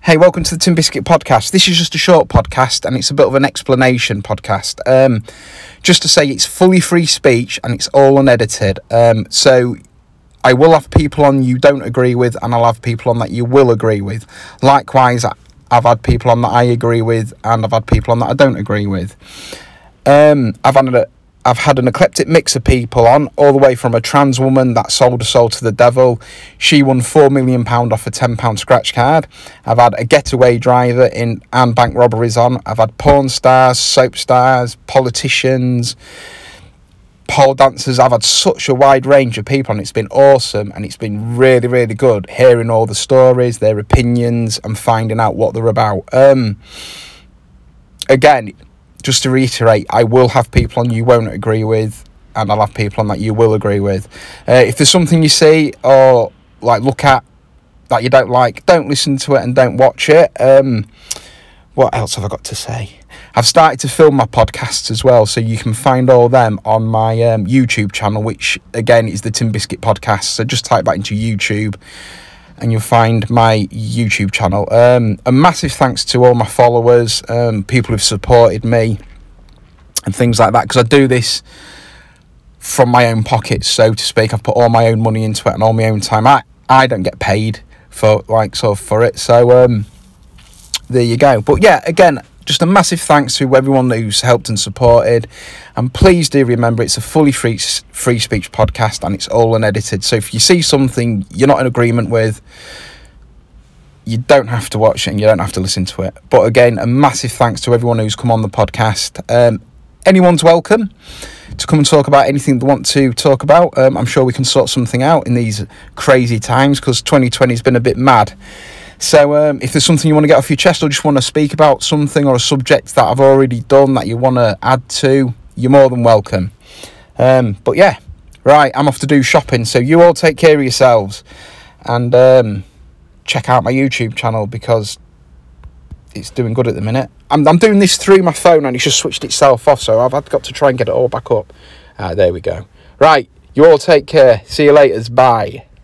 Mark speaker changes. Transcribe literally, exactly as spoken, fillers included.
Speaker 1: Hey, welcome to the Tin Biscuit podcast. This is just a short podcast and it's a bit of an explanation podcast. Um, just to say it's fully free speech and it's all unedited. Um, so I will have people on you don't agree with and I'll have people on that you will agree with. Likewise, I've had people on that I agree with and I've had people on that I don't agree with. Um, I've had a I've had an eclectic mix of people on, all the way from a trans woman that sold her soul to the devil. She won four million pounds off a ten pound scratch card. I've had a getaway driver in and bank robberies on. I've had porn stars, soap stars, politicians, pole dancers. I've had such a wide range of people and it's been awesome and it's been really, really good hearing all the stories, their opinions and finding out what they're about. Um, again, just to reiterate, I will have people on you won't agree with, and I'll have people on that you will agree with. Uh, if there's something you see or like look at that you don't like, don't listen to it and don't watch it. Um, what else have I got to say? I've started to film my podcasts as well, so you can find all them on my um, YouTube channel, which again is the Tin Biscuit Podcast. So just type that into YouTube and you'll find my YouTube channel. Um, a massive thanks to all my followers, um, people who've supported me and things like that, because I do this from my own pockets, so to speak. I've put all my own money into it and all my own time. I, I don't get paid for like sort of for it, so um, there you go. But yeah, again, just a massive thanks to everyone who's helped and supported. And please do remember, it's a fully free free speech podcast and it's all unedited. So if you see something you're not in agreement with, you don't have to watch it and you don't have to listen to it. But again, a massive thanks to everyone who's come on the podcast. Um, anyone's welcome to come and talk about anything they want to talk about. Um, I'm sure we can sort something out in these crazy times because twenty twenty has been a bit mad. So um, if there's something you want to get off your chest or just want to speak about something or a subject that I've already done that you want to add to, you're more than welcome. Um, but yeah, right, I'm off to do shopping. So you all take care of yourselves and um, check out my YouTube channel because it's doing good at the minute. I'm, I'm doing this through my phone and it's just switched itself off. So I've had, got to try and get it all back up. Uh, there we go. Right, you all take care. See you later. Bye.